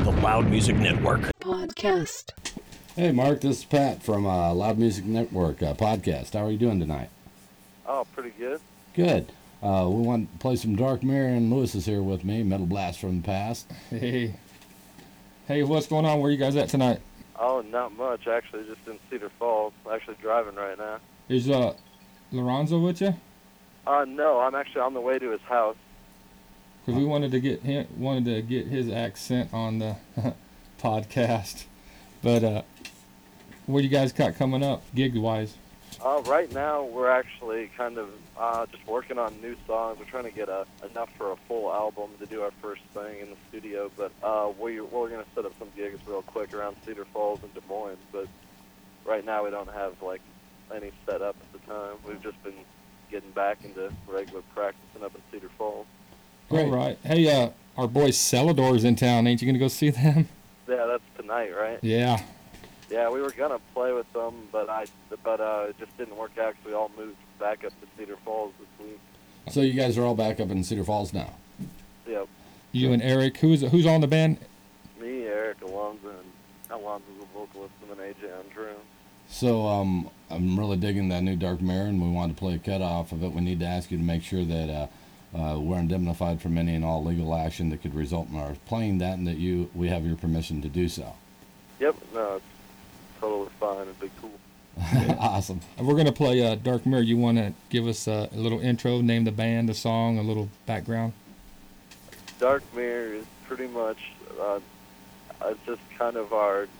the Loud Music Network podcast. Hey, Mark, this is Pat from Loud Music Network podcast. How are you doing tonight? Oh, pretty good. Good. We want to play some Dark Mirror, and Lewis is here with me, Metal Blast from the Past. Hey, what's going on? Where you guys at tonight? Oh, not much. Actually, just in Cedar Falls. Actually driving right now. Is Lorenzo with you? No, I'm actually on the way to his house. Because we wanted to get his accent on the podcast. But what you guys got coming up, gig-wise? Right now, we're actually kind of just working on new songs. We're trying to get enough for a full album to do our first thing in the studio. But we're going to set up some gigs real quick around Cedar Falls and Des Moines. But right now, we don't have any set up at the time. We've just been getting back into regular practicing up in Cedar Falls. Great. All right. Hey, our boys Celador's in town. Ain't you going to go see them? Yeah, that's tonight, right? Yeah. Yeah, we were gonna play with them, but it just didn't work out because we all moved back up to Cedar Falls this week. So you guys are all back up in Cedar Falls now? Yep. You and Eric. Who's on the band? Me, Eric, Alonzo, and Alonzo's a vocalist, and then AJ on drums. So I'm really digging that new Dark Mirror, and we wanted to play a cut off of it. We need to ask you to make sure that we're indemnified from any and all legal action that could result in our playing that, and that we have your permission to do so. Yep. No, it's totally fine. It'd be cool. Awesome. We're going to play Dark Mirror. You want to give us a little intro, name the band, the song, a little background? Dark Mirror is pretty much, it's just kind of our,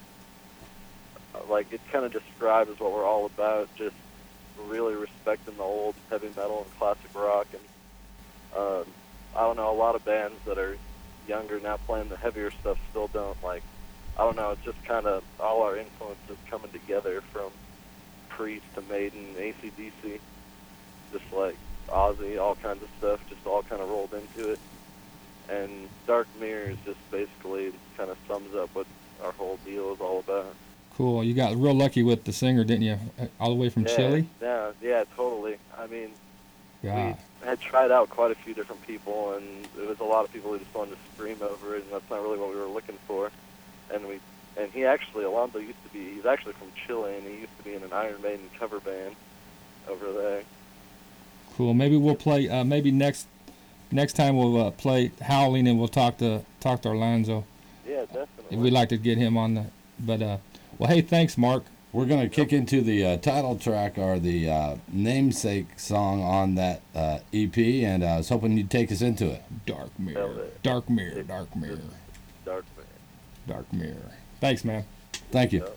it kind of describes what we're all about, just really respecting the old heavy metal and classic rock. And I don't know, a lot of bands that are younger now playing the heavier stuff still don't I don't know, it's just kind of all our influences coming together, from Priest to Maiden, AC/DC, just like Ozzy, all kinds of stuff, just all kind of rolled into it. And Dark Mirror is just basically kind of sums up what our whole deal is all about. Cool. You got real lucky with the singer, didn't you? All the way from Chile? Yeah, totally. I mean, yeah. We had tried out quite a few different people, and there was a lot of people who just wanted to scream over it, and that's not really what we were looking for. And he actually, Alonzo he's actually from Chile, and he used to be in an Iron Maiden cover band over there. Cool. Maybe we'll play, maybe next time we'll play Howling, and we'll talk to Orlando. Yeah, definitely. We'd like to get him on well, hey, thanks, Mark. We're going to kick into the title track, or the namesake song on that EP, and I was hoping you'd take us into it. Dark Mirror. Dark Mirror. Dark Mirror. Dark Mirror. Dark Mirror. Thanks, man. Thank you.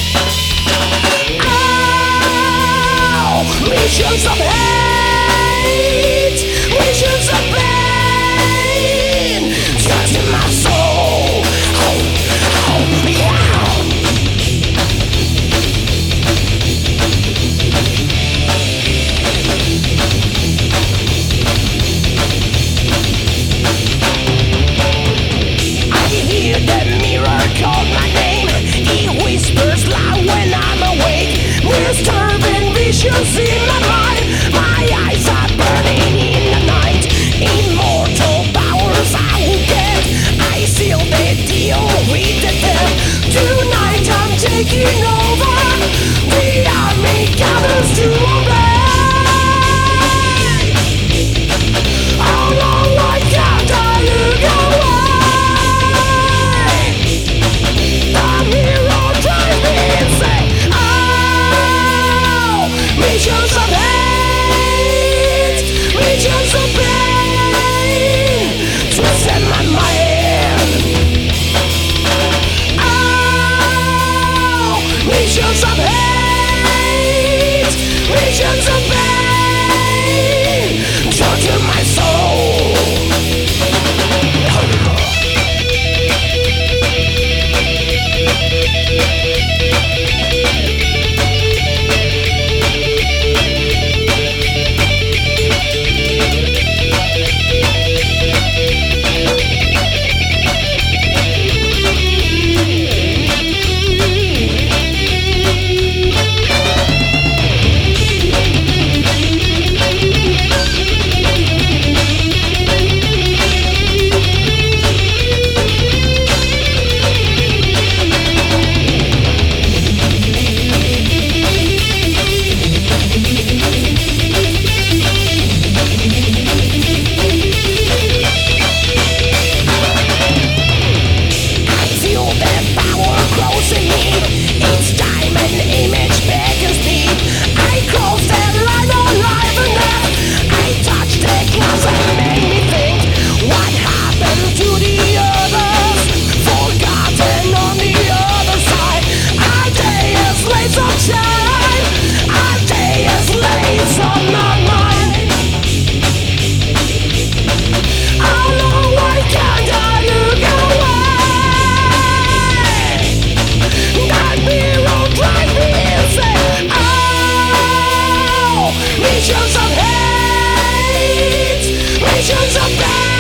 Visions of hate, of hate, legions of pain.